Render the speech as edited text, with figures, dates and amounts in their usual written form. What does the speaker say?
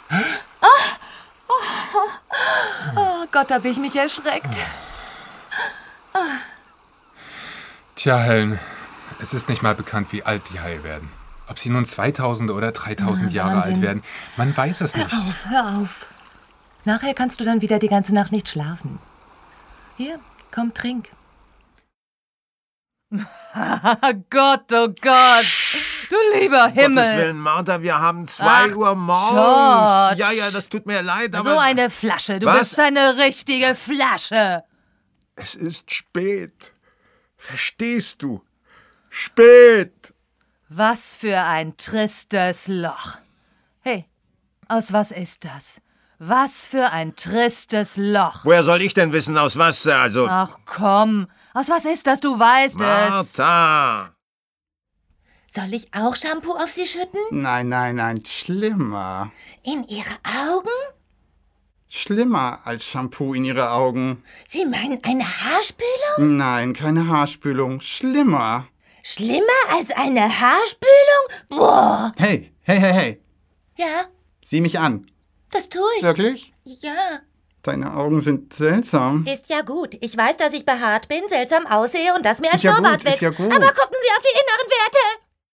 Oh Gott, hab ich mich erschreckt. Tja, Helen, es ist nicht mal bekannt, wie alt die Haie werden. Ob sie nun 2000 oder 3000 Jahre alt werden, man weiß es nicht. Hör auf. Nachher kannst du dann wieder die ganze Nacht nicht schlafen. Hier, komm, trink. Gott, oh Gott. Du lieber Himmel. Gottes Willen, Martha, wir haben 2 Uhr morgens. George. Ja, das tut mir leid, aber... So eine Flasche, du Was? bist eine richtige Flasche. Es ist spät. Verstehst du? Spät. Was für ein tristes Loch. Hey, aus was ist das? Was für ein tristes Loch. Woher soll ich denn wissen, aus was, also... Ach komm, aus was ist das? Du weißt es. Martha. Soll ich auch Shampoo auf Sie schütten? Nein, schlimmer. In Ihre Augen? Schlimmer als Shampoo in Ihre Augen. Sie meinen eine Haarspülung? Nein, keine Haarspülung. Schlimmer. Schlimmer als eine Haarspülung? Boah! Hey. Ja, Sieh mich an. das tue ich. Wirklich? Ja. Deine Augen sind seltsam. Ist ja gut. Ich weiß, dass ich behaart bin, seltsam aussehe und dass mir ein Ist ja Schnurrbart gut, ist wächst. ja gut. Aber gucken Sie auf die inneren Werte.